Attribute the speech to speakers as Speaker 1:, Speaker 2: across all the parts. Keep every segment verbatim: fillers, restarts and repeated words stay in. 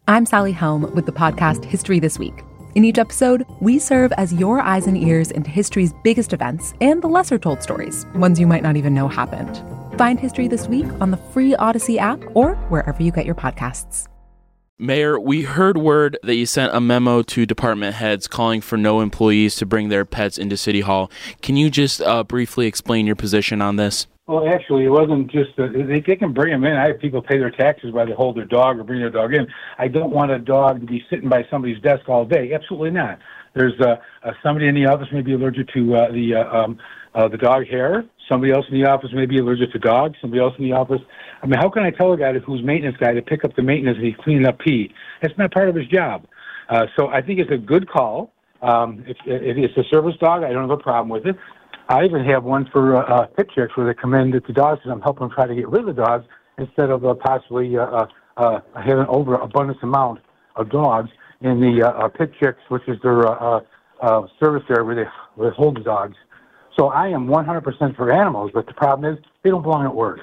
Speaker 1: I'm Sally Helm with the podcast History This Week. In each episode, we serve as your eyes and ears into history's biggest events and the lesser-told stories, ones you might not even know happened. Find History This Week on the free Odyssey app or wherever you get your podcasts.
Speaker 2: Mayor, we heard word that you sent a memo to department heads calling for no employees to bring their pets into City Hall. Can you just uh, briefly explain your position on this?
Speaker 3: Well, actually, it wasn't just, uh, they, they can bring them in. I have people pay their taxes while they hold their dog or bring their dog in. I don't want a dog to be sitting by somebody's desk all day. Absolutely not. There's uh, uh, somebody in the office may be allergic to uh, the uh, um, uh, the dog hair. Somebody else in the office may be allergic to dogs. Somebody else in the office. I mean, how can I tell a guy who's maintenance guy to pick up the maintenance if he's cleaning up pee? That's not part of his job. Uh, so I think it's a good call. Um, if, if it's a service dog, I don't have a problem with it. I even have one for uh, uh, pit chicks where they come in to the dogs and I'm helping them try to get rid of the dogs instead of uh, possibly uh, uh, uh, having an overabundance amount of dogs in the uh, uh, pit chicks, which is their uh, uh, service area where they, where they hold the dogs. So I am one hundred percent for animals, but the problem is they don't belong at work.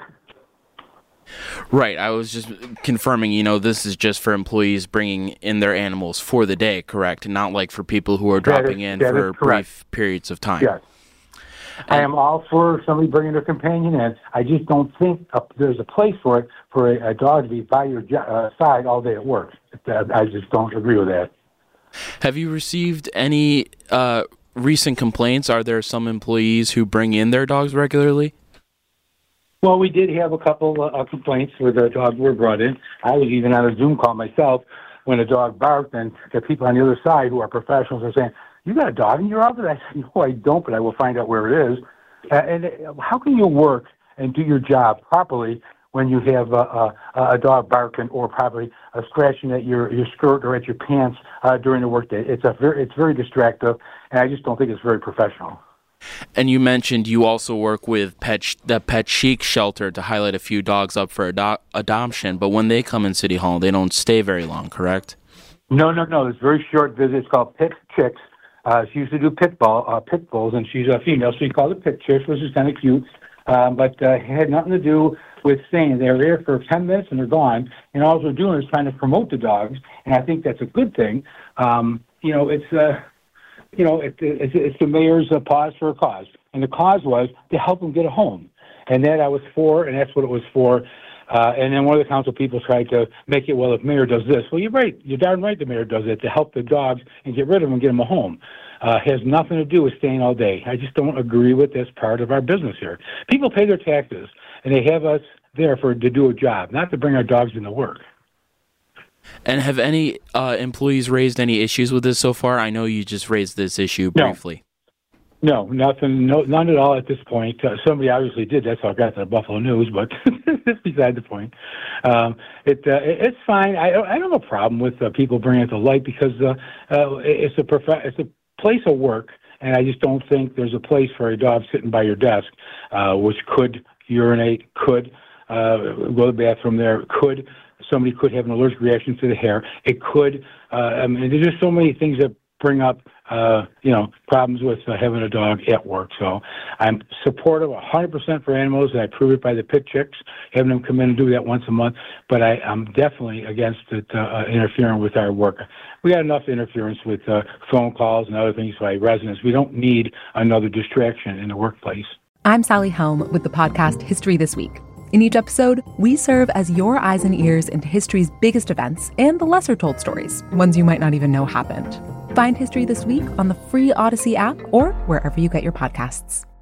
Speaker 2: Right. I was just confirming, you know, this is just for employees bringing in their animals for the day, correct? Not like for people who are dropping
Speaker 3: is,
Speaker 2: in for brief periods of time.
Speaker 3: Yes. I am all for somebody bringing their companion in. I just don't think uh, there's a place for it for a, a dog to be by your uh, side all day at work. I just don't agree with that.
Speaker 2: Have you received any uh, recent complaints? Are there some employees who bring in their dogs regularly?
Speaker 3: Well, we did have a couple uh, complaints where the dogs were brought in. I was even on a Zoom call myself when a dog barked, and the people on the other side who are professionals are saying, "You got a dog in your office?" I said, "No, I don't, but I will find out where it is." Uh, and uh, how can you work and do your job properly when you have uh, uh, a dog barking or probably uh, scratching at your, your skirt or at your pants uh, during the workday? It's a very, it's very distractive, and I just don't think it's very professional.
Speaker 2: And you mentioned you also work with pet sh- the Pet Chic shelter to highlight a few dogs up for ado- adoption, but when they come in City Hall, they don't stay very long, correct?
Speaker 3: No, no, no. It's a very short visit. It's called Pit Chicks. Uh, she used to do pit bull, uh, pit bulls, and she's a female, so we called it Pit Chicks, which is kind of cute. Um, but uh, it had nothing to do with staying. They're there for ten minutes and they're gone. And all we're doing is trying to promote the dogs, and I think that's a good thing. Um, you know, it's uh, you know, it, it's, it's the mayor's uh, pause for a cause, and the cause was to help them get a home, and that I was for, and that's what it was for. Uh, and then one of the council people tried to make it, well, if mayor does this. Well, you're right. You're darn right the mayor does it to help the dogs and get rid of them and get them a home. Uh, has nothing to do with staying all day. I just don't agree with this part of our business here. People pay their taxes, and they have us there for to do a job, not to bring our dogs into work.
Speaker 2: And have any uh, employees raised any issues with this so far? I know you just raised this issue briefly.
Speaker 3: No. No, nothing, no, none at all at this point. Uh, somebody obviously did. That's how I got to the Buffalo News, but that's beside the point. Um, it, uh, it it's fine. I, I don't have a problem with uh, people bringing it to light because uh, uh, it's a prof- it's a place of work, and I just don't think there's a place for a dog sitting by your desk, uh, which could urinate, could uh, go to the bathroom there, could somebody could have an allergic reaction to the hair. It could. Uh, I mean, there's just so many things that bring up, uh, you know, problems with uh, having a dog at work. So I'm supportive one hundred percent for animals, and I prove it by the Pit Chicks, having them come in and do that once a month. But I, I'm definitely against it uh, interfering with our work. We got enough interference with uh, phone calls and other things by residents. We don't need another distraction in the workplace.
Speaker 1: I'm Sally Helm with the podcast History This Week. In each episode, we serve as your eyes and ears into history's biggest events and the lesser-told stories, ones you might not even know happened. Find History This Week on the free Odyssey app or wherever you get your podcasts.